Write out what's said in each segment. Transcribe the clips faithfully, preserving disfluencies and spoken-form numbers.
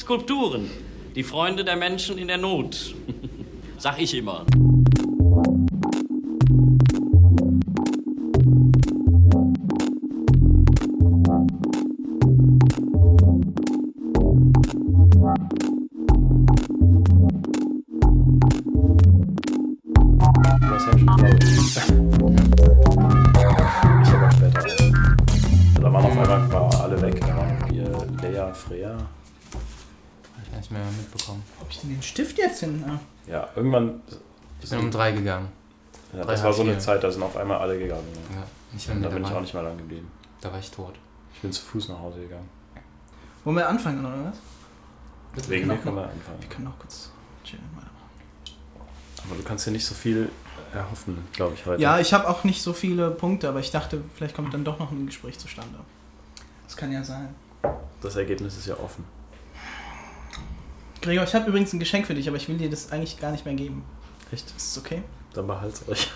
Skulpturen, die Freunde der Menschen in der Not. Sag ich immer. Freya. Hab ich nicht mehr mitbekommen. Ob ich denn den Stift jetzt hin? Ja, irgendwann. Ich bin um drei gegangen. Ja, drei, das war so eine vier. Zeit, da sind auf einmal alle gegangen. Ja. Ja, ich bin Und da bin dabei. ich auch nicht mehr lang geblieben. Da war ich tot. Ich bin zu Fuß nach Hause gegangen. Wollen wir anfangen, oder was? Deswegen wir können noch, wir anfangen. Wir können noch kurz chillen. Aber du kannst dir nicht so viel erhoffen, glaube ich, heute. Ja, ich habe auch nicht so viele Punkte, aber ich dachte, vielleicht kommt dann doch noch ein Gespräch zustande. Das kann ja sein. Das Ergebnis ist ja offen. Gregor, ich habe übrigens ein Geschenk für dich, aber ich will dir das eigentlich gar nicht mehr geben. Echt? Ist das okay? Dann behalt's euch.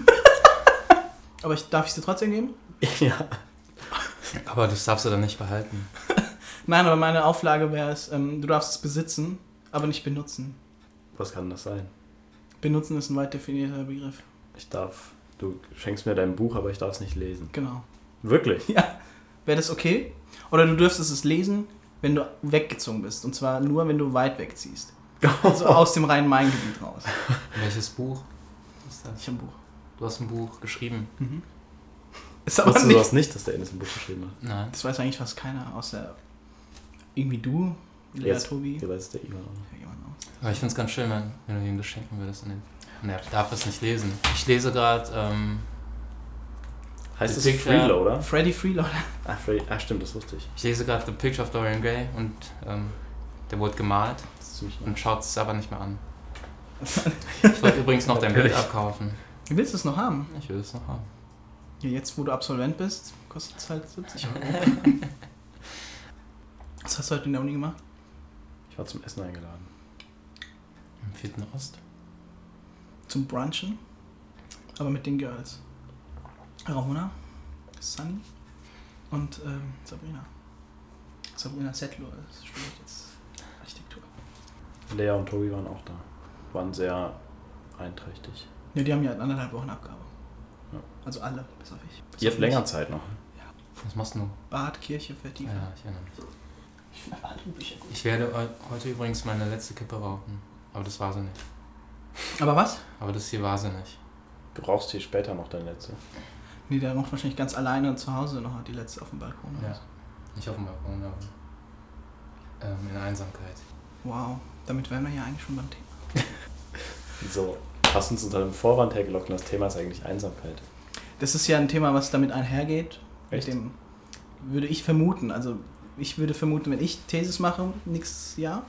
Aber ich, darf ich es dir trotzdem geben? Ja. Aber das darfst du dann nicht behalten. Nein, aber meine Auflage wäre es, ähm, du darfst es besitzen, aber nicht benutzen. Was kann das sein? Benutzen ist ein weit definierter Begriff. Ich darf... Du schenkst mir dein Buch, aber ich darf es nicht lesen. Genau. Wirklich? Ja. Wäre das okay? Oder du dürftest es lesen, wenn du weggezogen bist. Und zwar nur, wenn du weit wegziehst. Also aus dem Rhein-Main-Gebiet raus. Welches Buch ist das? Ich habe ein Buch. Du hast ein Buch geschrieben. Mhm. Ist aber Wusstest du nicht... das nicht, dass der Enes ein Buch geschrieben hat? Nein. Das weiß eigentlich fast keiner, außer irgendwie du, Lea, Jetzt, Tobi. hier weiß der Ivan auch. Ja, jemand auch. Aber ich finde es ganz schön, wenn, wenn du ihm das schenken würdest. Und er darf es nicht lesen. Ich lese gerade... Ähm, Heißt es The Picture- Freeloader, oder? Freddy Freeloader. Ah, Freddy, ah, stimmt, das wusste ich. ich lese gerade The Picture of Dorian Gray und ähm, der wurde gemalt Das ist ziemlich und schaut es aber nicht mehr an. Ich wollte übrigens noch dein Bild Natürlich. abkaufen. Willst du es noch haben? Ich will es noch haben. Ja, jetzt, wo du Absolvent bist, kostet es halt siebzig Euro. Was hast du heute in der Uni gemacht? Ich war zum Essen eingeladen. Im vierten Ost. Zum Brunchen. Aber mit den Girls. Ramona, Sunny und ähm, Sabrina. Sabrina Settler studiert jetzt Architektur. Lea und Tobi waren auch da. Waren sehr einträchtig. Ja, die haben ja anderthalb Wochen Abgabe. Ja. Also alle, bis auf ich. Bis Ihr auf habt länger mich. Zeit noch. Was machst du? Bad, Kirche, Vertiefung. Ja, ich erinnere mich. Ich finde alle Bücher gut. Ich werde eu- heute übrigens meine letzte Kippe rauchen. Aber das war sie nicht. Aber was? Aber das hier war sie nicht. Du brauchst hier später noch dein letzte. Nee, der macht wahrscheinlich ganz alleine zu Hause noch die letzte auf dem Balkon. oder Ja. so. Nicht auf dem Balkon, aber ähm, in Einsamkeit. Wow, damit wären wir ja eigentlich schon beim Thema. So, hast uns unter dem Vorwand hergelockt und das Thema ist eigentlich Einsamkeit. Das ist ja ein Thema, was damit einhergeht. Echt? Mit dem würde ich vermuten. Also ich würde vermuten, wenn ich Thesis mache, nächstes Jahr,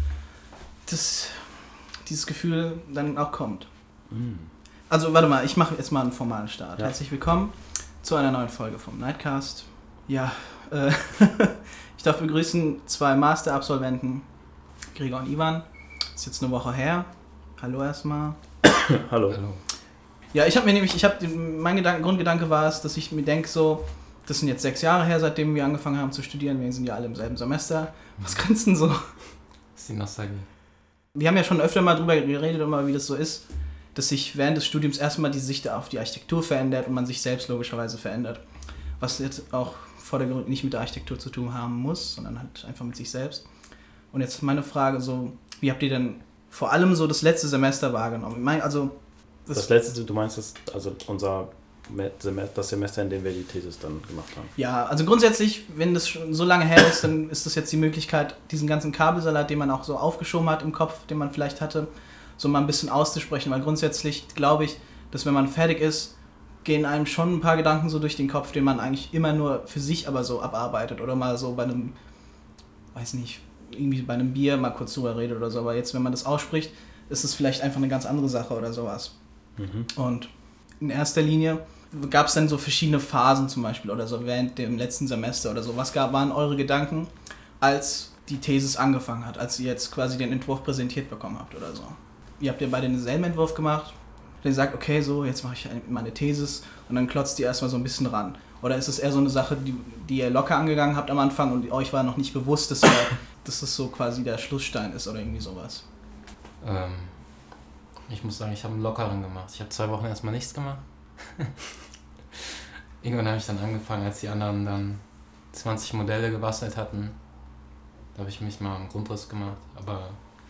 dass dieses Gefühl dann auch kommt. Mm. Also warte mal, ich mache jetzt mal einen formalen Start. Ja. Herzlich willkommen zu einer neuen Folge vom Nightcast. Ja, äh, ich darf begrüßen zwei Master-Absolventen, Gregor und Ivan. Ist jetzt eine Woche her. Hallo erstmal. Hallo. Hallo. Ja, ich habe mir nämlich, ich habe, mein Gedanke, Grundgedanke war es, dass ich mir denke so, das sind jetzt sechs Jahre her, seitdem wir angefangen haben zu studieren. Wir sind ja alle im selben Semester. Was grinst denn so? Das ist die Nostalgie. Wir haben ja schon öfter mal drüber geredet, immer wie das so ist, dass sich während des Studiums erstmal die Sicht auf die Architektur verändert und man sich selbst logischerweise verändert. Was jetzt auch vordergründig nicht mit der Architektur zu tun haben muss, sondern halt einfach mit sich selbst. Und jetzt meine Frage so, wie habt ihr denn vor allem so das letzte Semester wahrgenommen? Ich meine, also das, Das letzte, du meinst, das, also unser Semester, das Semester, in dem wir die Thesis dann gemacht haben. ja, also grundsätzlich, wenn das schon so lange her ist, dann ist das jetzt die Möglichkeit, diesen ganzen Kabelsalat, den man auch so aufgeschoben hat im Kopf, den man vielleicht hatte, so mal ein bisschen auszusprechen, weil grundsätzlich glaube ich, dass wenn man fertig ist, gehen einem schon ein paar Gedanken so durch den Kopf, den man eigentlich immer nur für sich aber so abarbeitet oder mal so bei einem, weiß nicht, irgendwie bei einem Bier mal kurz drüber redet oder so, aber jetzt, wenn man das ausspricht, ist es vielleicht einfach eine ganz andere Sache oder sowas. Mhm. Und in erster Linie gab es dann so verschiedene Phasen zum Beispiel oder so während dem letzten Semester oder so. Was gab, waren eure Gedanken, als die Thesis angefangen hat, als ihr jetzt quasi den Entwurf präsentiert bekommen habt oder so? Ihr habt ja beide denselben Entwurf gemacht. der sagt, okay, so, jetzt mache ich meine Thesis und dann klotzt ihr erstmal so ein bisschen ran? Oder ist es eher so eine Sache, die, die ihr locker angegangen habt am Anfang und euch war noch nicht bewusst, dass, ihr, dass das so quasi der Schlussstein ist oder irgendwie sowas? Ähm, ich muss sagen, ich habe einen lockeren gemacht. Ich habe zwei Wochen erstmal nichts gemacht. Irgendwann habe ich dann angefangen, als die anderen dann zwanzig Modelle gebastelt hatten. Da habe ich mich mal einen Grundriss gemacht. Aber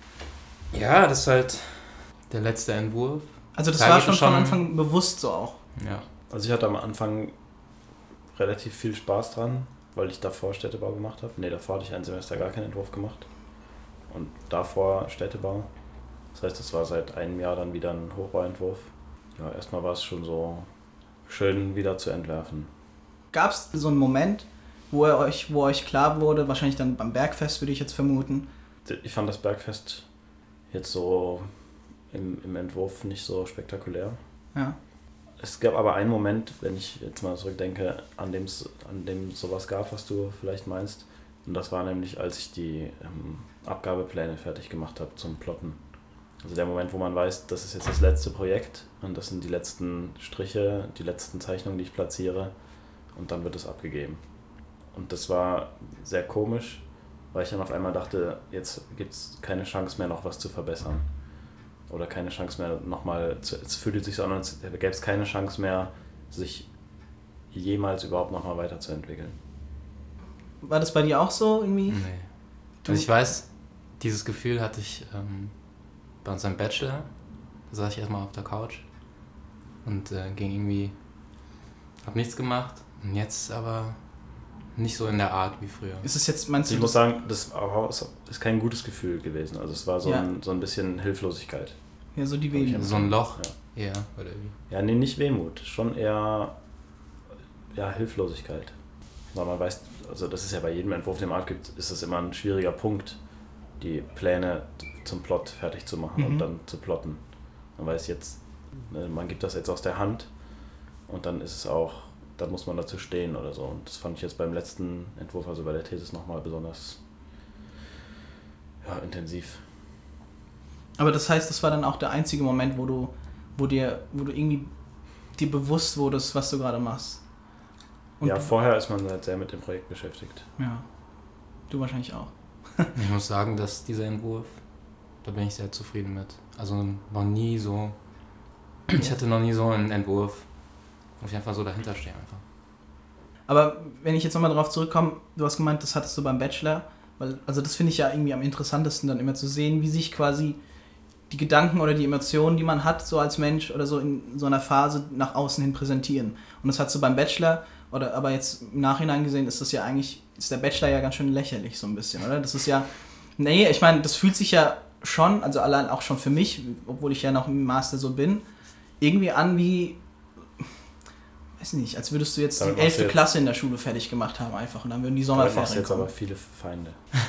ja, das ist halt der letzte Entwurf. Also das Da war geht schon es schon- von Anfang bewusst so auch. Ja. Also ich hatte am Anfang relativ viel Spaß dran, weil ich davor Städtebau gemacht habe. Ne, davor hatte ich ein Semester gar keinen Entwurf gemacht. Und davor Städtebau. Das heißt, es war seit einem Jahr dann wieder ein Hochbauentwurf. Ja, erstmal war es schon so schön wieder zu entwerfen. Gab es so einen Moment, wo er euch, wo euch klar wurde, wahrscheinlich dann beim Bergfest würde ich jetzt vermuten. Ich fand das Bergfest jetzt so im, im Entwurf nicht so spektakulär. Ja. Es gab aber einen Moment, wenn ich jetzt mal zurückdenke, an dem es an dem sowas gab, was du vielleicht meinst. Und das war nämlich, als ich die ähm, Abgabepläne fertig gemacht habe zum Plotten. Also der Moment, wo man weiß, das ist jetzt das letzte Projekt und das sind die letzten Striche, die letzten Zeichnungen, die ich platziere und dann wird es abgegeben. Und das war sehr komisch, weil ich dann auf einmal dachte, jetzt gibt es keine Chance mehr, noch was zu verbessern. Oder keine Chance mehr, nochmal, es fühlt sich so an, als gäbe es keine Chance mehr, sich jemals überhaupt nochmal weiterzuentwickeln. War das bei dir auch so irgendwie? Nee. Du- Also ich weiß, dieses Gefühl hatte ich ähm, bei unserem Bachelor. Da saß ich erstmal auf der Couch und äh, ging irgendwie, hab nichts gemacht. Und jetzt aber nicht so in der Art wie früher. Ist es jetzt, meinst du, Ich muss das, sagen, das war- ist kein gutes Gefühl gewesen. Also es war so, Ja. ein, so ein bisschen Hilflosigkeit. ja, so die Wehmut. So ein Loch, Ja. eher, oder wie? Ja, nee, nicht Wehmut, schon eher ja, Hilflosigkeit. Weil man weiß, also das ist ja bei jedem Entwurf, den man abgibt, ist es immer ein schwieriger Punkt, die Pläne zum Plot fertig zu machen Mhm. und dann zu plotten. Man weiß jetzt, ne, man gibt das jetzt aus der Hand und dann ist es auch, dann muss man dazu stehen oder so. Und das fand ich jetzt beim letzten Entwurf, also bei der Thesis, nochmal besonders ja, intensiv. Aber das heißt, das war dann auch der einzige Moment, wo du, wo dir, wo du irgendwie dir bewusst wurdest, was du gerade machst. Und Ja, du, vorher ist man halt sehr mit dem Projekt beschäftigt. ja. Du wahrscheinlich auch. Ich muss sagen, dass dieser Entwurf, da bin ich sehr zufrieden mit. Also noch nie so, ich hatte noch nie so einen Entwurf, wo ich einfach so dahinter stehe einfach. Aber wenn ich jetzt nochmal darauf zurückkomme, du hast gemeint, das hattest du beim Bachelor, weil, also das finde ich ja irgendwie am interessantesten, dann immer zu sehen, wie sich quasi die Gedanken oder die Emotionen, die man hat, so als Mensch oder so in so einer Phase nach außen hin präsentieren. Und das hast du beim Bachelor, oder aber jetzt im Nachhinein gesehen, ist das ja eigentlich, ist der Bachelor ja ganz schön lächerlich so ein bisschen, oder? Das ist ja, nee, ich meine, das fühlt sich ja schon, also allein auch schon für mich, obwohl ich ja noch im Master so bin, irgendwie an wie, weiß nicht, als würdest du jetzt Damit die machst du elfte jetzt- Klasse in der Schule fertig gemacht haben einfach und dann würden die Damit machst du Sommerferien jetzt aber kommen. viele Feinde.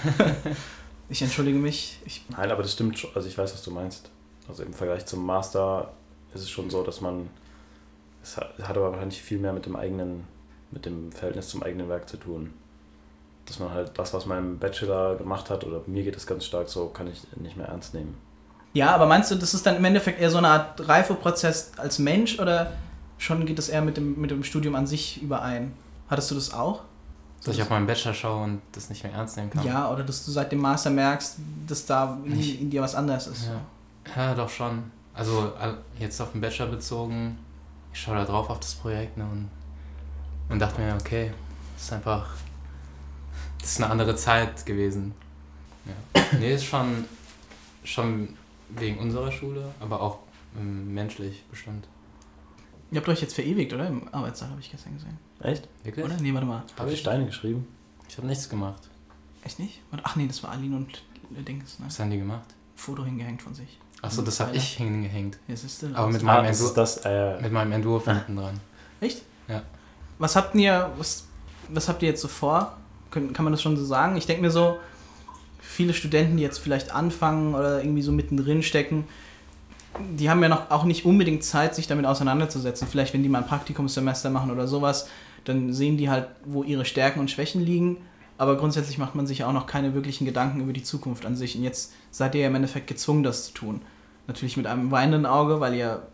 Ich entschuldige mich. Ich, Nein, aber das stimmt schon. Also ich weiß, was du meinst. Also im Vergleich zum Master ist es schon so, dass man, es hat, es hat aber wahrscheinlich viel mehr mit dem eigenen, mit dem Verhältnis zum eigenen Werk zu tun. Dass man halt das, was man im Bachelor gemacht hat, oder mir geht es ganz stark so, kann ich nicht mehr ernst nehmen. ja, aber meinst du, das ist dann im Endeffekt eher so eine Art Reifeprozess als Mensch oder schon geht das eher mit dem, mit dem Studium an sich überein? Hattest du das auch? Dass ich auf meinen Bachelor schaue und das nicht mehr ernst nehmen kann. Ja, oder dass du seit dem Master merkst, dass da in, Ich- in dir was anderes ist. Ja. Ja, doch schon. Also all- jetzt auf den Bachelor bezogen, ich schaue da drauf auf das Projekt, ne, und, und dachte mir, okay, das ist einfach, das ist eine andere Zeit gewesen. Ja. Nee, ist schon, schon wegen unserer Schule, aber auch ähm, menschlich bestimmt. Ihr habt euch jetzt verewigt, oder? Im Arbeitssaal habe ich gestern gesehen. Echt? Wirklich? Oder? Nee, warte mal. Habe ich Steine geschrieben? Ich habe nichts gemacht. Echt nicht? Warte, ach nee, das war Aline und äh, Dings, ne? Was haben die gemacht? Foto hingehängt von sich. Achso, das habe ich hingehängt. Ja, siehst du, Aber mit Ah, meinem, das Entwurf, ist das, äh, mit meinem Entwurf hinten dran. Echt? Ja. Was habt ihr, was, was habt ihr jetzt so vor? Können, kann man das schon so sagen? Ich denke mir so, viele Studenten, die jetzt vielleicht anfangen oder irgendwie so mittendrin stecken, die haben ja noch auch nicht unbedingt Zeit, sich damit auseinanderzusetzen. Vielleicht, wenn die mal ein Praktikumssemester machen oder sowas, dann sehen die halt, wo ihre Stärken und Schwächen liegen. Aber grundsätzlich macht man sich auch noch keine wirklichen Gedanken über die Zukunft an sich. Und jetzt seid ihr ja im Endeffekt gezwungen, das zu tun. Natürlich mit einem weinenden Auge, weil ihr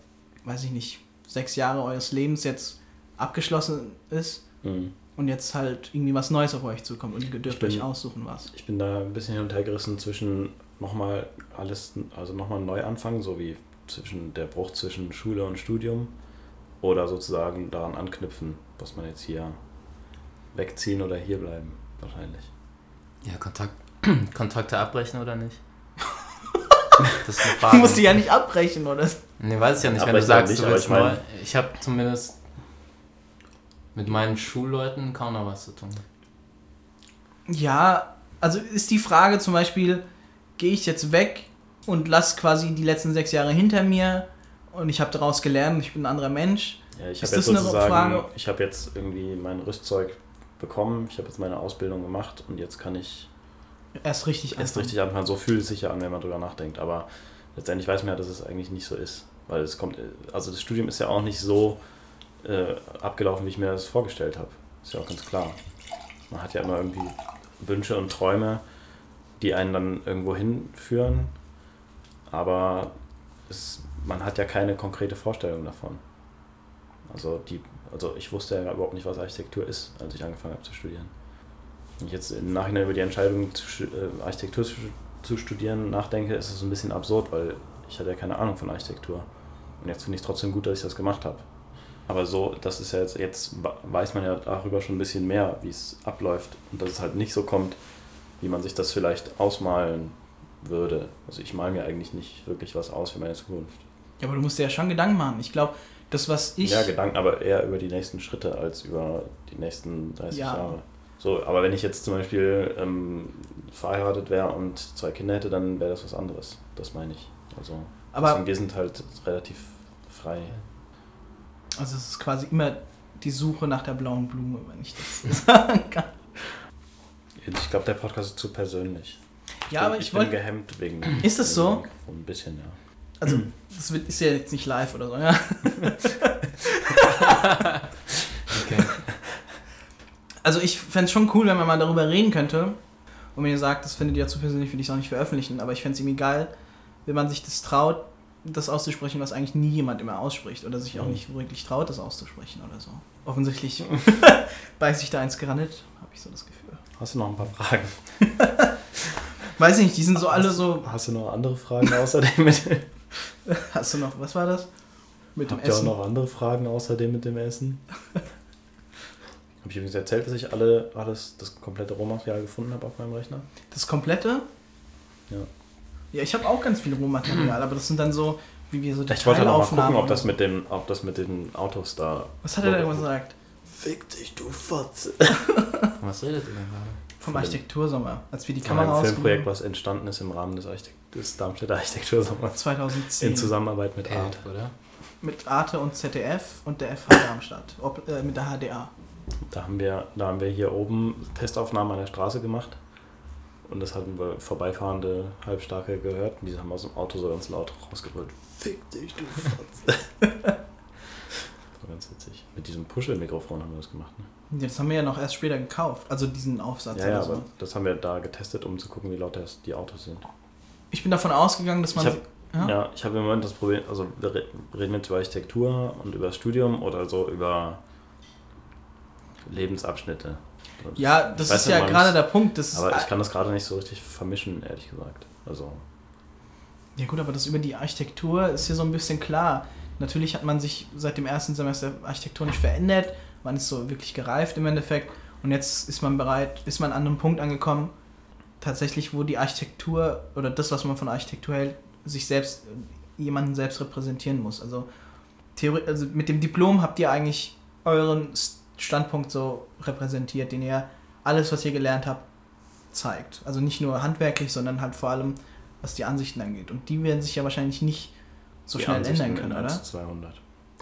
weiß ich nicht, sechs Jahre eures Lebens jetzt abgeschlossen ist Mhm. und jetzt halt irgendwie was Neues auf euch zukommt und ihr dürft bin- euch aussuchen, was. Ich bin da ein bisschen hin und her gerissen zwischen nochmal alles, also nochmal neu anfangen, so wie zwischen der Bruch zwischen Schule und Studium oder sozusagen daran anknüpfen, was man jetzt hier wegziehen oder hier bleiben, wahrscheinlich. Ja, Kontakt, Kontakte abbrechen oder nicht? Das ist eine Du Frage. musst die ja nicht abbrechen, oder? Nee, weiß ich ja nicht, wenn Abbrechen du sagst, nicht, du aber willst ich mein- neu. Ich habe zumindest mit meinen Schulleuten kaum noch was zu tun. Ja, also ist die Frage zum Beispiel, gehe ich jetzt weg und lasse quasi die letzten sechs Jahre hinter mir und ich habe daraus gelernt, ich bin ein anderer Mensch. Ja, ich Ist habe jetzt das eine sozusagen, Frage? ich habe jetzt irgendwie mein Rüstzeug bekommen, ich habe jetzt meine Ausbildung gemacht und jetzt kann ich Erst richtig erst anfangen. richtig anfangen. So fühlt es sich ja an, wenn man drüber nachdenkt, aber letztendlich weiß man ja, dass es eigentlich nicht so ist, weil es kommt, also das Studium ist ja auch nicht so äh, abgelaufen, wie ich mir das vorgestellt habe. Ist ja auch ganz klar. Man hat ja immer irgendwie Wünsche und Träume, die einen dann irgendwo hinführen, aber es, man hat ja keine konkrete Vorstellung davon. Also, die, also ich wusste ja überhaupt nicht, was Architektur ist, als ich angefangen habe zu studieren. Wenn ich jetzt im Nachhinein über die Entscheidung, zu, äh, Architektur zu, zu studieren, nachdenke, ist es ein bisschen absurd, weil ich hatte ja keine Ahnung von Architektur. Und jetzt finde ich es trotzdem gut, dass ich das gemacht habe. Aber so, das ist ja jetzt, jetzt weiß man ja darüber schon ein bisschen mehr, wie es abläuft und dass es halt nicht so kommt, wie man sich das vielleicht ausmalen würde. Also ich male mir eigentlich nicht wirklich was aus für meine Zukunft. Ja, aber du musst dir ja schon Gedanken machen. Ich glaube, das, was ich... Ja, Gedanken, aber eher über die nächsten Schritte als über die nächsten dreißig Ja. Jahre. So, aber wenn ich jetzt zum Beispiel ähm, verheiratet wäre und zwei Kinder hätte, dann wäre das was anderes. Das meine ich. Also, Aber- deswegen, wir sind halt relativ frei. Also es ist quasi immer die Suche nach der blauen Blume, wenn ich das sagen kann. Ich glaube, der Podcast ist zu persönlich. Ja, bin, aber ich bin wollte... gehemmt wegen... Ist das so? wegen Ein bisschen, ja. Also, das wird, ist ja jetzt nicht live oder so, ja. Okay. Also ich fände es schon cool, wenn man mal darüber reden könnte. Und wenn ihr sagt, das findet ihr zu persönlich, will ich es auch nicht veröffentlichen. Aber ich fände es irgendwie geil, wenn man sich das traut, das auszusprechen, was eigentlich nie jemand immer ausspricht. Oder sich auch Mhm. nicht wirklich traut, das auszusprechen oder so. Offensichtlich beißt sich da ins Granit, habe ich so das Gefühl. Hast du noch ein paar Fragen? Weiß ich nicht, die sind so alle so... Hast du noch andere Fragen außerdem mit... Hast du noch, was war das? Mit dem Habt ihr auch Essen? noch andere Fragen außerdem mit dem Essen? Habe ich übrigens erzählt, dass ich alle, alles, das komplette Rohmaterial gefunden habe auf meinem Rechner? Das komplette? Ja. Ja, ich habe auch ganz viel Rohmaterial, aber das sind dann so, wie wir so Ich wollte noch mal gucken, Detailaufnahmen ob das oder mit, dem, ob das mit den Autos da... Was hat er da immer gesagt? Fick dich, du Fotze. Von was redet ihr denn gerade? Vom Architektursommer, als wir die Von Kamera einem Filmprojekt, ausgemacht was entstanden ist im Rahmen des, Architekt des Darmstädter Architektursommers. zweitausendzehn. In Zusammenarbeit mit Art. Elf, oder? Mit Arte und Z D F und der F H Darmstadt. Ob, äh, mit der H D A. Da haben wir, da haben wir hier oben Testaufnahmen an der Straße gemacht. Und das hatten wir vorbeifahrende Halbstarke gehört. Und die haben aus dem Auto so ganz laut rausgebrüllt. Fick dich, du Fotze. Das war ganz witzig. Mit diesem Puschel-Mikrofon haben wir das gemacht. Ne? Das haben wir ja noch erst später gekauft. Also diesen Aufsatz Ja, ja, oder so. aber das haben wir da getestet, um zu gucken, wie laut das, die Autos sind. Ich bin davon ausgegangen, dass man... Ich hab- ja? Ja, ich habe im Moment das Problem, also wir re- reden jetzt über Architektur und über das Studium oder so über Lebensabschnitte. Ja, das Ich weiß ist nicht, ja man gerade muss- der Punkt. Das Aber ist, ich kann das gerade nicht so richtig vermischen, ehrlich gesagt. Also, ja gut, aber das über die Architektur ist hier so ein bisschen klar. Natürlich hat man sich seit dem ersten Semester architektonisch verändert. Man ist so wirklich gereift im Endeffekt. Und jetzt ist man bereit, ist man an einem Punkt angekommen, tatsächlich, wo die Architektur oder das, was man von Architektur hält, sich selbst, jemanden selbst repräsentieren muss. Also, Theorie, also mit dem Diplom habt ihr eigentlich euren Standpunkt so repräsentiert, den ihr alles, was ihr gelernt habt, zeigt. Also nicht nur handwerklich, sondern halt vor allem, was die Ansichten angeht. Und die werden sich ja wahrscheinlich nicht so die schnell Ansichten ändern können, in oder? eins zu zweihundert.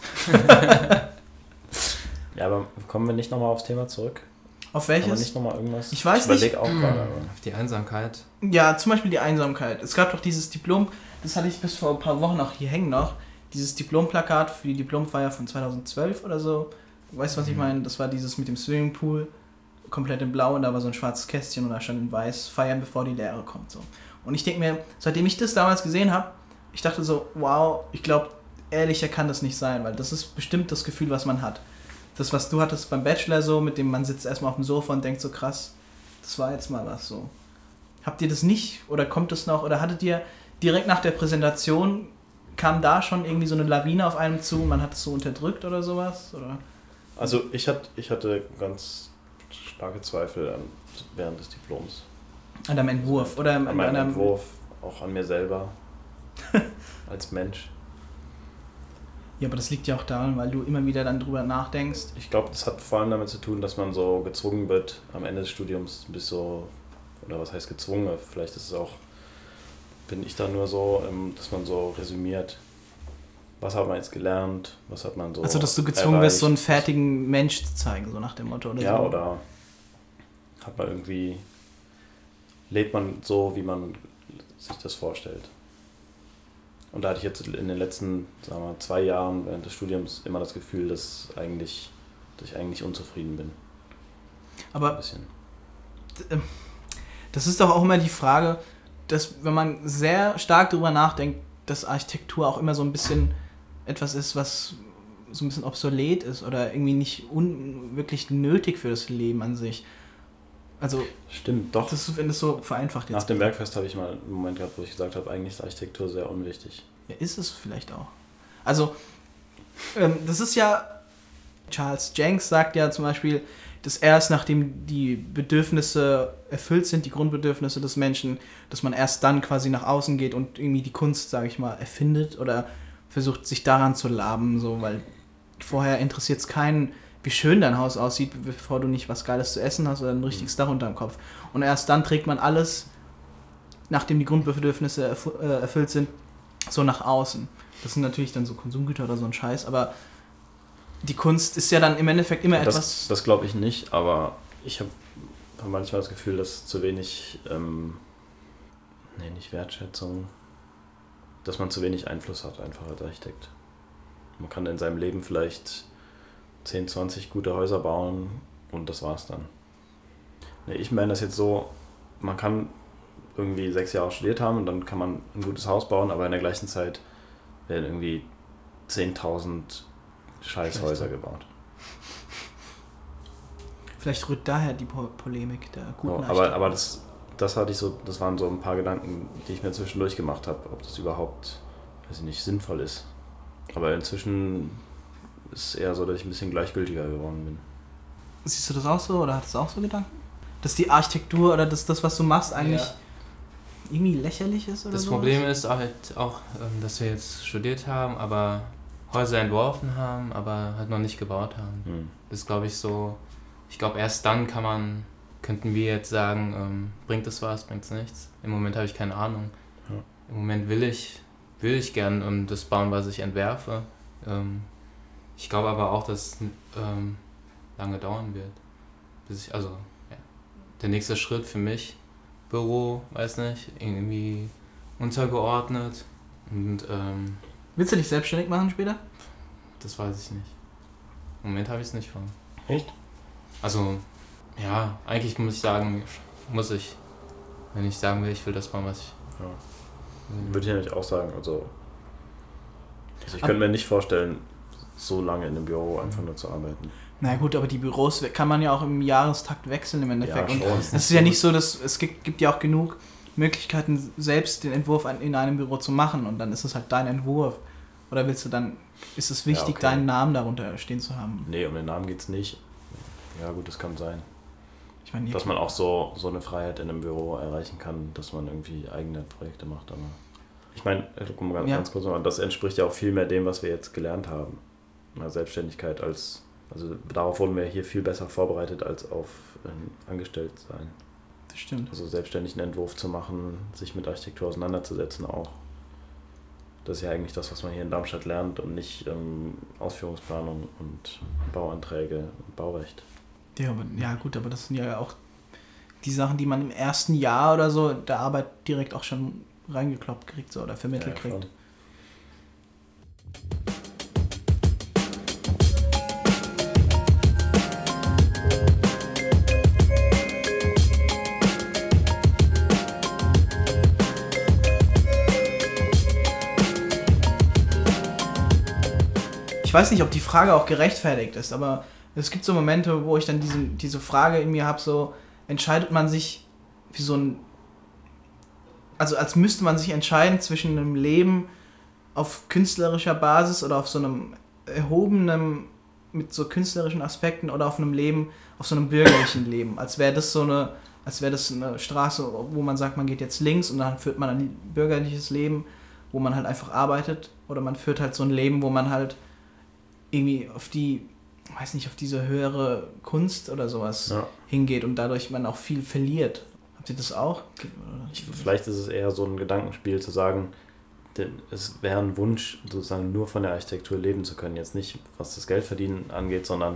Ja, aber kommen wir nicht nochmal aufs Thema zurück? Auf Aber welches? nicht nochmal irgendwas? Ich weiß ich überleg nicht. auch gerade. aber- Auf die Einsamkeit. Ja, zum Beispiel die Einsamkeit. Es gab doch dieses Diplom, das hatte ich bis vor ein paar Wochen auch hier hängen noch, dieses Diplomplakat für die Diplomfeier von zweitausendzwölf oder so. Weißt du, was ich meine? Das war dieses mit dem Swimmingpool, komplett in blau und da war so ein schwarzes Kästchen und da stand in weiß, feiern bevor die Lehre kommt. So. Und ich denke mir, seitdem ich das damals gesehen habe, ich dachte so, wow, ich glaube, ehrlicher kann das nicht sein, weil das ist bestimmt das Gefühl, was man hat. Das, was du hattest beim Bachelor so, mit dem man sitzt erstmal auf dem Sofa und denkt so krass, das war jetzt mal was so. Habt ihr das nicht oder kommt es noch oder hattet ihr direkt nach der Präsentation, kam da schon irgendwie so eine Lawine auf einem zu und man hat es so unterdrückt oder sowas? Oder? Also ich, hat, ich hatte ganz starke Zweifel an, während des Diploms. An deinem Entwurf oder an, an meinem einem Entwurf, auch an mir selber als Mensch. Ja, aber das liegt ja auch daran, weil du immer wieder dann drüber nachdenkst. Ich glaube, das hat vor allem damit zu tun, dass man so gezwungen wird, am Ende des Studiums ein bisschen so, oder was heißt gezwungen, vielleicht ist es auch, bin ich da nur so, dass man so resümiert, was hat man jetzt gelernt, was hat man so Also, dass du gezwungen erreicht. wirst, so einen fertigen Mensch zu zeigen, so nach dem Motto, oder ja, so. oder hat man irgendwie, lebt man so, wie man sich das vorstellt. Und da hatte ich jetzt in den letzten, sagen wir mal, zwei Jahren während des Studiums immer das Gefühl, dass, eigentlich, dass ich eigentlich unzufrieden bin. Aber Ein bisschen. das ist doch auch immer die Frage, dass wenn man sehr stark darüber nachdenkt, dass Architektur auch immer so ein bisschen etwas ist, was so ein bisschen obsolet ist oder irgendwie nicht un- wirklich nötig für das Leben an sich. Also, Stimmt, doch. das ist, wenn es so vereinfacht jetzt. Nach dem Werkfest habe ich mal einen Moment gehabt, wo ich gesagt habe, eigentlich ist Architektur sehr unwichtig. Ja, ist es vielleicht auch. Also, ähm, das ist ja, Charles Jenks sagt ja zum Beispiel, dass erst nachdem die Bedürfnisse erfüllt sind, die Grundbedürfnisse des Menschen, dass man erst dann quasi nach außen geht und irgendwie die Kunst, sage ich mal, erfindet oder versucht, sich daran zu laben, so, weil vorher interessiert es keinen, wie schön dein Haus aussieht, bevor du nicht was Geiles zu essen hast oder ein richtiges Dach unter dem Kopf. Und erst dann trägt man alles, nachdem die Grundbedürfnisse erf- äh, erfüllt sind, so nach außen. Das sind natürlich dann so Konsumgüter oder so ein Scheiß, aber die Kunst ist ja dann im Endeffekt immer das etwas... das glaube ich nicht, aber ich habe hab manchmal das Gefühl, dass zu wenig, ähm, nee, nicht Wertschätzung, dass man zu wenig Einfluss hat einfach als Architekt. Man kann in seinem Leben vielleicht zehn, zwanzig gute Häuser bauen und das war's dann. Nee, ich meine das jetzt so, man kann irgendwie sechs Jahre studiert haben und dann kann man ein gutes Haus bauen, aber in der gleichen Zeit werden irgendwie zehntausend Scheißhäuser gebaut. Vielleicht rührt daher die po- Polemik der guten So, aber Architekten. aber das, das hatte ich so, das waren so ein paar Gedanken, die ich mir zwischendurch gemacht habe, ob das überhaupt, weiß ich nicht, sinnvoll ist. Aber inzwischen ist es eher so, dass ich ein bisschen gleichgültiger geworden bin. Siehst du das auch so oder hattest du auch so Gedanken? Dass die Architektur oder das, das was du machst, eigentlich Ja. irgendwie lächerlich ist oder Das so? Problem ist halt auch, ähm, dass wir jetzt studiert haben, aber Häuser entworfen haben, aber halt noch nicht gebaut haben. Hm. Das ist, glaube ich, so, ich glaube, erst dann kann man, könnten wir jetzt sagen, ähm, bringt es was, bringt es nichts. Im Moment habe ich keine Ahnung. Ja. Im Moment will ich, will ich gern ähm, das bauen, was ich entwerfe. Ähm, ich glaube aber auch, dass es ähm, lange dauern wird. Bis ich, also, ja. Der nächste Schritt für mich, Büro, weiß nicht, irgendwie untergeordnet und ähm, Willst du dich selbstständig machen später? das weiß ich nicht. Im Moment habe ich es nicht vor. Echt? Also, ja, eigentlich muss ich sagen, muss ich, wenn ich sagen will, ich will das bauen, was ich Ja. will. Würde ich nämlich auch sagen. Also, also ich Ab- könnte mir nicht vorstellen, so lange in einem Büro einfach nur zu arbeiten. Na gut, aber die Büros kann man ja auch im Jahrestakt wechseln im Endeffekt. Ja, Und schon. es ist ja nicht so, dass es gibt, gibt ja auch genug Möglichkeiten, selbst den Entwurf an- in einem Büro zu machen und dann ist es halt dein Entwurf. Oder willst du dann, ist es wichtig, Ja, okay. deinen Namen darunter stehen zu haben? Nee, um den Namen geht's nicht. Ja gut, das kann sein. Ich meine, Dass man auch so, so eine Freiheit in einem Büro erreichen kann, dass man irgendwie eigene Projekte macht. Aber ich meine, guck mal ganz, Ja. ganz kurz mal, das entspricht ja auch viel mehr dem, was wir jetzt gelernt haben. Na, Selbstständigkeit als, also darauf wurden wir hier viel besser vorbereitet als auf ähm, Angestelltsein. das stimmt. Also selbstständig einen Entwurf zu machen, sich mit Architektur auseinanderzusetzen auch. Das ist ja eigentlich das, was man hier in Darmstadt lernt und nicht ähm, Ausführungsplanung und Bauanträge und Baurecht. Ja, aber, ja gut, aber das sind ja auch die Sachen, die man im ersten Jahr oder so der Arbeit direkt auch schon reingekloppt kriegt so, oder vermittelt Ja, kriegt. schon. ich weiß nicht, ob die Frage auch gerechtfertigt ist, aber es gibt so Momente, wo ich dann diesen, diese Frage in mir habe, so entscheidet man sich wie so ein, also als müsste man sich entscheiden zwischen einem Leben auf künstlerischer Basis oder auf so einem erhobenen, mit so künstlerischen Aspekten oder auf einem Leben, auf so einem bürgerlichen Leben, als wäre das so eine, als wäre das eine Straße, wo man sagt, man geht jetzt links und dann führt man ein bürgerliches Leben, wo man halt einfach arbeitet, oder man führt halt so ein Leben, wo man halt irgendwie auf die, weiß nicht, auf diese höhere Kunst oder sowas ja. hingeht und dadurch man auch viel verliert. Habt ihr das auch? Ich, vielleicht ist es eher so ein Gedankenspiel zu sagen, es wäre ein Wunsch, sozusagen nur von der Architektur leben zu können. Jetzt nicht, was das Geldverdienen angeht, sondern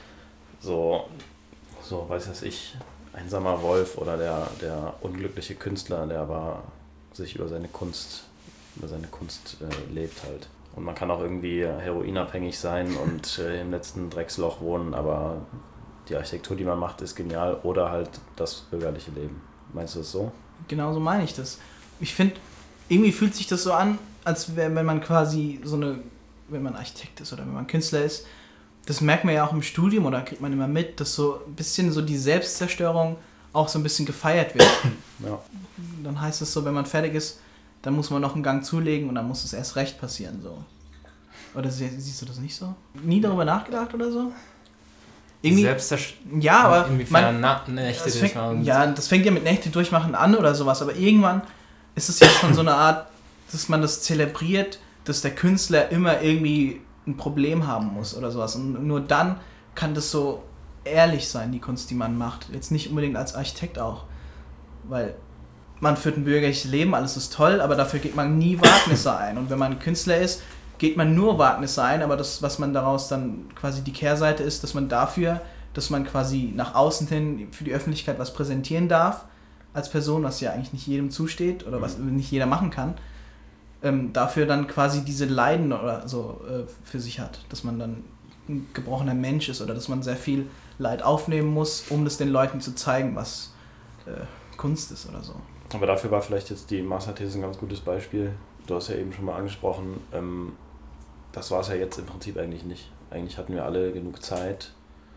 so, so weiß das ich, einsamer Wolf oder der, der unglückliche Künstler, der aber sich über seine Kunst, über seine Kunst äh, lebt halt. Und man kann auch irgendwie heroinabhängig sein und äh, im letzten Drecksloch wohnen, aber die Architektur, die man macht, ist genial. Oder halt das bürgerliche Leben. Meinst du das so? Genau so meine ich das. Ich finde, irgendwie fühlt sich das so an, als wenn man quasi so eine, wenn man Architekt ist oder wenn man Künstler ist, das merkt man ja auch im Studium oder kriegt man immer mit, dass so ein bisschen so die Selbstzerstörung auch so ein bisschen gefeiert wird. Ja. Dann heißt es so, wenn man fertig ist, dann muss man noch einen Gang zulegen und dann muss es erst recht passieren. So. Oder siehst du das nicht so? Nie darüber nachgedacht oder so? Irgendwie, Selbstzerstörung? Ja, aber inwiefern man, Nächte das fängt, ja, das fängt ja mit Nächte durchmachen an oder sowas, aber irgendwann ist es ja schon so eine Art, dass man das zelebriert, dass der Künstler immer irgendwie ein Problem haben muss oder sowas. Und nur dann kann das so ehrlich sein, die Kunst, die man macht. Jetzt nicht unbedingt als Architekt auch. Weil man führt ein bürgerliches Leben, alles ist toll, aber dafür geht man nie Wagnisse ein. Und wenn man ein Künstler ist, geht man nur Wagnisse ein, aber das, was man daraus dann quasi die Kehrseite ist, dass man dafür, dass man quasi nach außen hin für die Öffentlichkeit was präsentieren darf, als Person, was ja eigentlich nicht jedem zusteht oder was nicht jeder machen kann, ähm, dafür dann quasi diese Leiden oder so äh, für sich hat, dass man dann ein gebrochener Mensch ist oder dass man sehr viel Leid aufnehmen muss, um das den Leuten zu zeigen, was äh, Kunst ist oder so. Aber dafür war vielleicht jetzt die Masterthese ein ganz gutes Beispiel. Du hast ja eben schon mal angesprochen, ähm, das war es ja jetzt im Prinzip eigentlich nicht. Eigentlich hatten wir alle genug Zeit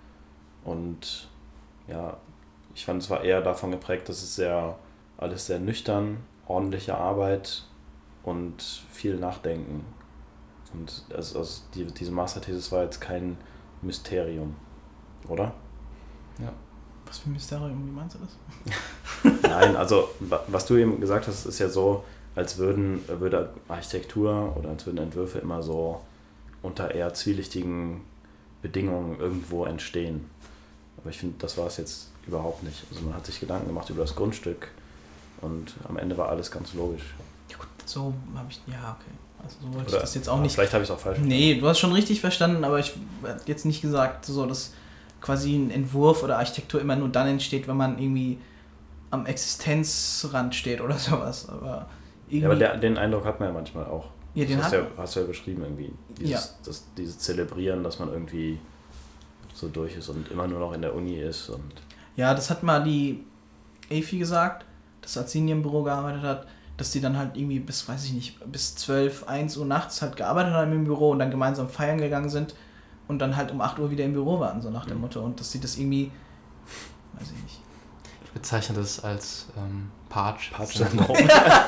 und ja, ich fand, es war eher davon geprägt, dass es sehr, alles sehr nüchtern, ordentliche Arbeit und viel Nachdenken. Und also, also die, diese Masterthese war jetzt kein Mysterium, oder? Ja. Was für ein Mysterium, wie meinst du das? Nein, also was du eben gesagt hast, ist ja so, als würden, würde Architektur oder als würden Entwürfe immer so unter eher zwielichtigen Bedingungen irgendwo entstehen. Aber ich finde, das war es jetzt überhaupt nicht. Also man hat sich Gedanken gemacht über das Grundstück und am Ende war alles ganz logisch. Ja gut, so habe ich, ja okay. Also so wollte Oder, ich das jetzt auch nicht. Vielleicht habe ich es auch falsch verstanden. Nee, du hast schon richtig verstanden, aber ich habe jetzt nicht gesagt, so dass quasi ein Entwurf oder Architektur immer nur dann entsteht, wenn man irgendwie am Existenzrand steht oder sowas. Aber, irgendwie ja, aber der, den Eindruck hat man ja manchmal auch. Ja, den das hast, hat ja, hast du ja beschrieben irgendwie. Dieses, ja. das, dieses Zelebrieren, dass man irgendwie so durch ist und immer nur noch in der Uni ist. Und ja, das hat mal die Efi gesagt, dass als sie in ihrem Büro gearbeitet hat, dass die dann halt irgendwie bis, weiß ich nicht, bis zwölf, eins Uhr nachts halt gearbeitet haben im Büro und dann gemeinsam feiern gegangen sind und dann halt um acht Uhr wieder im Büro waren, so nach der Motto. Und dass sie das irgendwie, weiß ich nicht. Ich bezeichne das als ähm, Parch. Parch-Syndrom.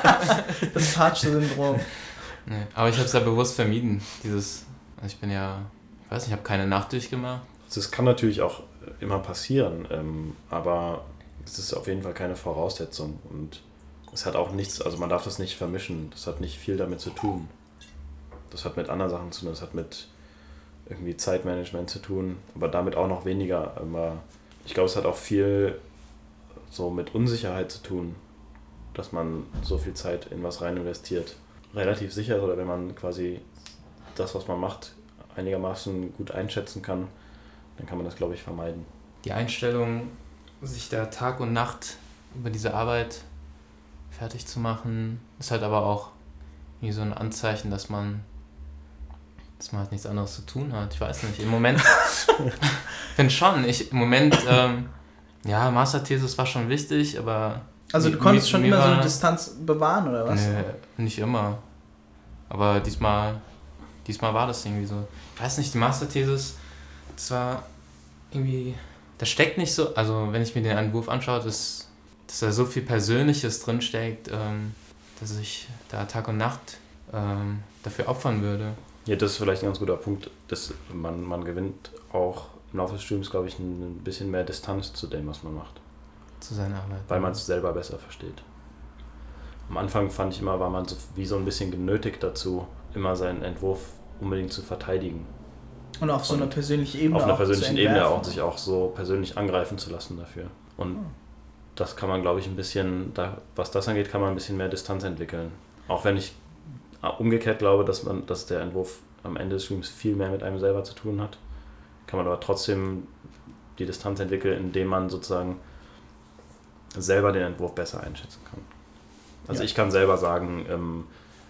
Das Parch-Syndrom. Nee, aber ich habe es ja bewusst vermieden, dieses, also ich bin ja, ich weiß nicht, ich habe keine Nacht durchgemacht. Das kann natürlich auch immer passieren, ähm, aber es ist auf jeden Fall keine Voraussetzung und es hat auch nichts, also man darf das nicht vermischen, das hat nicht viel damit zu tun. Das hat mit anderen Sachen zu tun, das hat mit irgendwie Zeitmanagement zu tun, aber damit auch noch weniger. Aber ich glaube, es hat auch viel so mit Unsicherheit zu tun, dass man so viel Zeit in was rein investiert. Relativ sicher, oder wenn man quasi das, was man macht, einigermaßen gut einschätzen kann, dann kann man das, glaube ich, vermeiden. Die Einstellung, sich da Tag und Nacht über diese Arbeit fertig zu machen, ist halt aber auch wie so ein Anzeichen, dass man dass man halt nichts anderes zu tun hat. Ich weiß nicht, im Moment finde schon, ich im Moment ähm, ja, Masterthesis war schon wichtig, aber also du mir, konntest mir, schon mir immer war, so eine Distanz bewahren, oder was? Nee, nicht immer. Aber diesmal diesmal war das irgendwie so. Ich weiß nicht, die Masterthesis, das war irgendwie, da steckt nicht so, also wenn ich mir den Entwurf anschaue, dass, dass da so viel Persönliches drinsteckt, ähm, dass ich da Tag und Nacht ähm, dafür opfern würde. Ja, das ist vielleicht ein ganz guter Punkt, dass man, man gewinnt auch im Laufe des Studiums, glaube ich, ein bisschen mehr Distanz zu dem, was man macht. Zu seiner Arbeit. Weil man es selber besser versteht. Am Anfang fand ich immer, war man so wie so ein bisschen genötigt dazu, immer seinen Entwurf unbedingt zu verteidigen. Und auf so einer persönlichen Ebene Auf einer auch persönlichen zu Ebene entwerfen. auch sich auch so persönlich angreifen zu lassen dafür. Und oh. das kann man, glaube ich, ein bisschen, da, was das angeht, kann man ein bisschen mehr Distanz entwickeln. Auch wenn ich umgekehrt glaube, dass man, dass der Entwurf am Ende des Studiums viel mehr mit einem selber zu tun hat, kann man aber trotzdem die Distanz entwickeln, indem man sozusagen selber den Entwurf besser einschätzen kann. Also ja. ich kann selber sagen, ähm,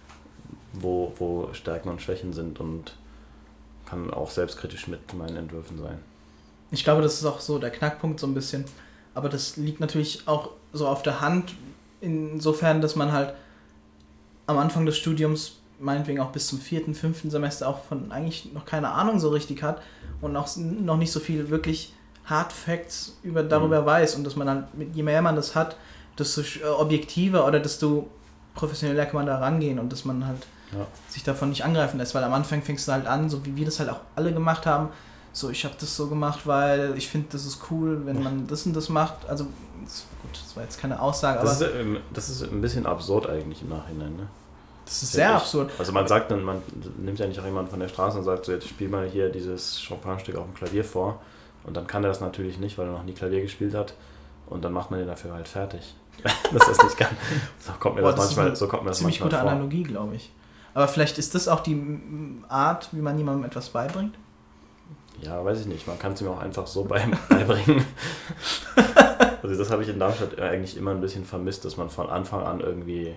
wo, wo Stärken und Schwächen sind und kann auch selbstkritisch mit meinen Entwürfen sein. Ich glaube, das ist auch so der Knackpunkt so ein bisschen. Aber das liegt natürlich auch so auf der Hand, insofern, dass man halt am Anfang des Studiums, meinetwegen auch bis zum vierten, fünften Semester auch von eigentlich noch keine Ahnung so richtig hat und auch noch nicht so viel wirklich Hard Facts über, darüber mhm. weiß und dass man dann, je mehr man das hat, desto objektiver oder desto professioneller kann man da rangehen und dass man halt ja. sich davon nicht angreifen lässt, weil am Anfang fängst du halt an, so wie wir das halt auch alle gemacht haben, so ich habe das so gemacht, weil ich finde, das ist cool, wenn man das und das macht, also gut, das war jetzt keine Aussage, aber... Das ist, das ist ein bisschen absurd eigentlich im Nachhinein, ne? Das ist sehr ich, absurd. Also man sagt dann, man nimmt ja nicht auch jemanden von der Straße und sagt so, jetzt spiel mal hier dieses Chopin-Stück auf dem Klavier vor und dann kann er das natürlich nicht, weil er noch nie Klavier gespielt hat und dann macht man den dafür halt fertig. Dass er es nicht kann. So kommt mir Boah, das, das manchmal, so kommt mir das ziemlich manchmal gute vor. Analogie, glaube ich. Aber vielleicht ist das auch die Art, wie man jemandem etwas beibringt? Ja, weiß ich nicht. Man kann es ihm auch einfach so beibringen. Also das habe ich in Darmstadt eigentlich immer ein bisschen vermisst, dass man von Anfang an irgendwie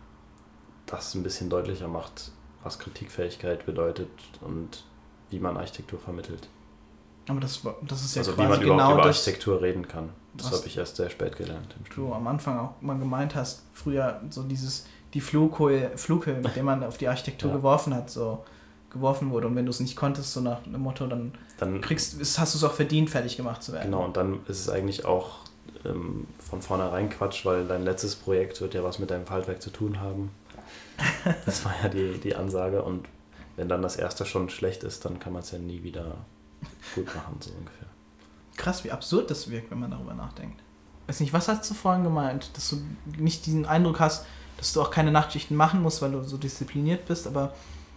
das ein bisschen deutlicher macht, was Kritikfähigkeit bedeutet und wie man Architektur vermittelt. Aber das, das ist ja also quasi wie man genau überhaupt über das, Architektur reden kann. Das habe ich erst sehr spät gelernt. Im du am Anfang auch mal gemeint hast, früher so dieses, die Flughöhe, Flughöhe mit der man auf die Architektur ja. geworfen hat, so geworfen wurde. Und wenn du es nicht konntest, so nach dem Motto, dann, dann kriegst, hast du es auch verdient, fertig gemacht zu werden. Genau, und dann ist es eigentlich auch ähm, von vornherein Quatsch, weil dein letztes Projekt wird ja was mit deinem Faltwerk zu tun haben. Das war ja die, die Ansage. Und wenn dann das erste schon schlecht ist, dann kann man es ja nie wieder gut machen, so ungefähr. Krass, wie absurd das wirkt, wenn man darüber nachdenkt. Weiß nicht, was hast du vorhin gemeint? Dass du nicht diesen Eindruck hast, dass du auch keine Nachtschichten machen musst, weil du so diszipliniert bist, aber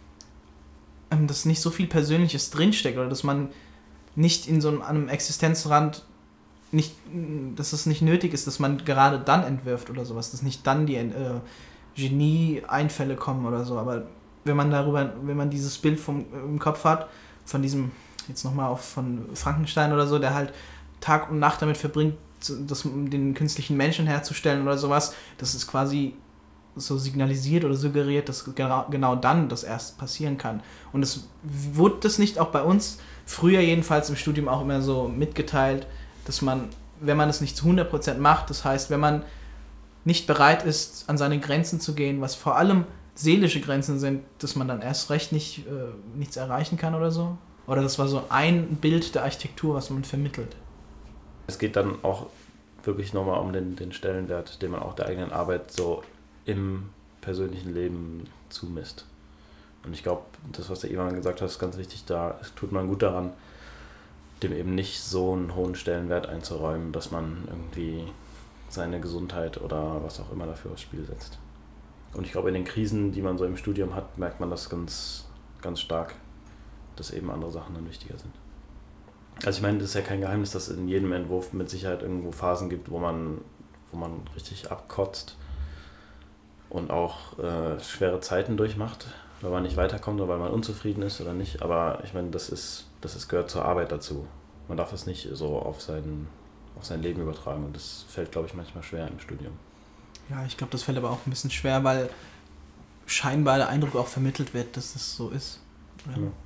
ähm, dass nicht so viel Persönliches drinsteckt oder dass man nicht in so einem, einem Existenzrand nicht, dass es nicht nötig ist, dass man gerade dann entwirft oder sowas, dass nicht dann die äh, Genie-Einfälle kommen oder so, aber wenn man darüber, wenn man dieses Bild vom, im Kopf hat, von diesem, jetzt nochmal auf von Frankenstein oder so, der halt Tag und Nacht damit verbringt, das, den künstlichen Menschen herzustellen oder sowas, das ist quasi so signalisiert oder suggeriert, dass genau, genau dann das erst passieren kann. Und es wurde das nicht auch bei uns, früher jedenfalls im Studium auch immer so mitgeteilt, dass man, wenn man es nicht zu hundert Prozent macht, das heißt, wenn man nicht bereit ist, an seine Grenzen zu gehen, was vor allem seelische Grenzen sind, dass man dann erst recht nicht, äh, nichts erreichen kann oder so? Oder das war so ein Bild der Architektur, was man vermittelt? Es geht dann auch wirklich nochmal um den, den Stellenwert, den man auch der eigenen Arbeit so im persönlichen Leben zumisst. Und ich glaube, das, was der Ivan gesagt hat, ist ganz wichtig. Da tut man gut daran, dem eben nicht so einen hohen Stellenwert einzuräumen, dass man irgendwie seine Gesundheit oder was auch immer dafür aufs Spiel setzt. Und ich glaube, in den Krisen, die man so im Studium hat, merkt man das ganz, ganz stark, dass eben andere Sachen dann wichtiger sind. Also ich meine, das ist ja kein Geheimnis, dass es in jedem Entwurf mit Sicherheit irgendwo Phasen gibt, wo man, wo man richtig abkotzt und auch äh, schwere Zeiten durchmacht, weil man nicht weiterkommt oder weil man unzufrieden ist oder nicht. Aber ich meine, das ist, das ist, gehört zur Arbeit dazu. Man darf das nicht so auf sein, auf sein Leben übertragen und das fällt, glaube ich, manchmal schwer im Studium. Ja, ich glaube, das fällt aber auch ein bisschen schwer, weil scheinbar der Eindruck auch vermittelt wird, dass das so ist. Oder? Ja.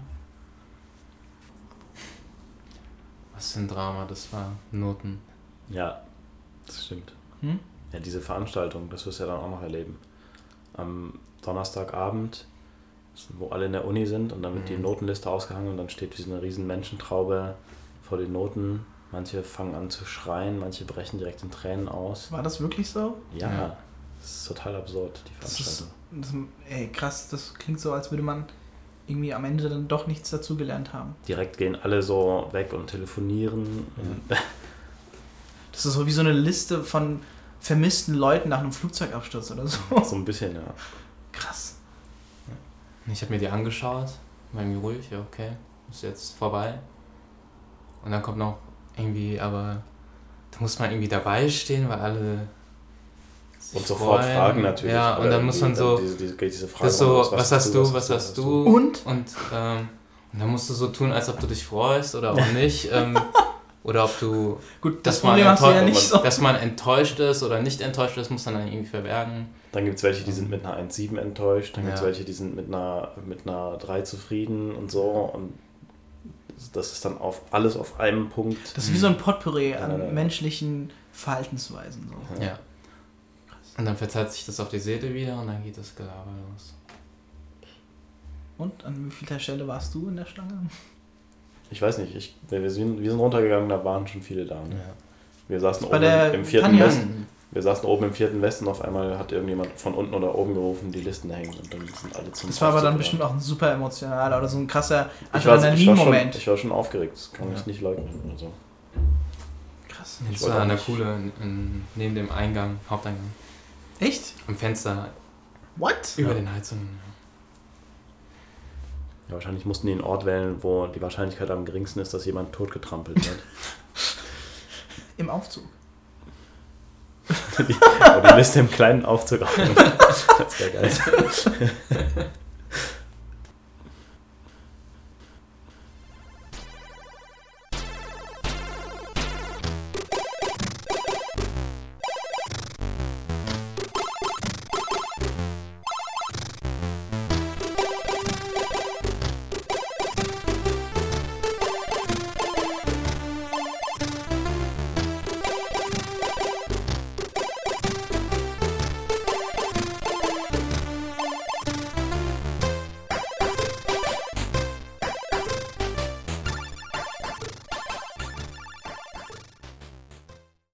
Was für ein Drama das war, Noten. Ja, das stimmt. Hm? Ja, diese Veranstaltung, das wirst du ja dann auch noch erleben. Am Donnerstagabend wo alle in der Uni sind und dann wird Mhm. die Notenliste ausgehangen und dann steht wie so eine riesen Menschentraube vor den Noten. Manche fangen an zu schreien, manche brechen direkt in Tränen aus. War das wirklich so? Ja, Ja. das ist total absurd, die Das ist, Veranstaltung. das, ey, krass, das klingt so, als würde man irgendwie am Ende dann doch nichts dazugelernt haben. Direkt gehen alle so weg und telefonieren. Ja. Das ist so wie so eine Liste von vermissten Leuten nach einem Flugzeugabsturz oder so. So ein bisschen, ja. Krass. Ich habe mir die angeschaut, war irgendwie ruhig, ja okay, ist jetzt vorbei. Und dann kommt noch irgendwie, aber da muss man irgendwie dabei stehen, weil alle sich Und sofort freuen. fragen natürlich. Ja, und dann muss man so, Diese, diese, diese Frage, das ist so, was, was hast du, was hast du? Und? Und, ähm, und dann musst du so tun, als ob du dich freust oder auch nicht. ähm, oder ob du, Gut, das dass man, Problem hast du ja enttäuscht, nicht so. dass man enttäuscht ist oder nicht enttäuscht ist, muss man dann irgendwie verbergen. Dann gibt es welche, die sind mit einer eins Komma sieben enttäuscht, dann gibt es Ja. welche, die sind mit einer, mit einer drei zufrieden und so. Und das ist dann auf alles auf einem Punkt. Das ist wie so ein Potpourri Ja, an ja, ja. menschlichen Verhaltensweisen. So. Ja. Und dann verzerrt sich das auf die Seele wieder und dann geht das Gelaber los. Und an wie vielter Stelle warst du in der Schlange? Ich weiß nicht, ich, wir, sind, wir sind runtergegangen, da waren schon viele da. Ne? Ja. Wir saßen Bei oben der im vierten Tanja. Westen. Wir saßen oben im vierten Westen, auf einmal hat irgendjemand von unten oder oben gerufen, die Listen hängen und dann sind alle zum Das war aber Aufzug dann gerannt. bestimmt auch ein super emotionaler oder so ein krasser ich war, ich, war schon, Adrenalin-Moment. ich war schon aufgeregt, das kann Ja. ich nicht leugnen. Also. Krass. Das wollte war auch eine nicht- coole, in, neben dem Eingang, Haupteingang, Echt? am Fenster, What? über den Heizungen. Ja, wahrscheinlich mussten die einen Ort wählen, wo die Wahrscheinlichkeit am geringsten ist, dass jemand totgetrampelt wird. Im Aufzug. die, wo die Liste im kleinen Aufzug aufhängt. Das wäre geil.